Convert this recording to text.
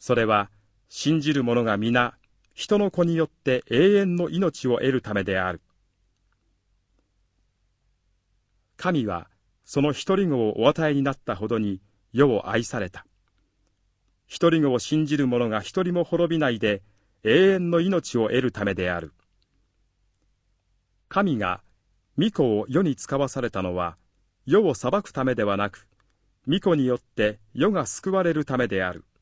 それは信じる者が皆人の子によって永遠の命を得るためである。神はその一人子をお与えになったほどに世を愛された。一人子を信じる者が一人も滅びないで永遠の命を得るためである。神が御子を世に使わされたのは世を裁くためではなく、御子によって世が救われるためである。